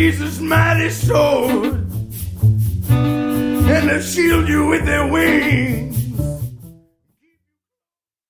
Jesus' mighty sword, and they'll shield you with their wings.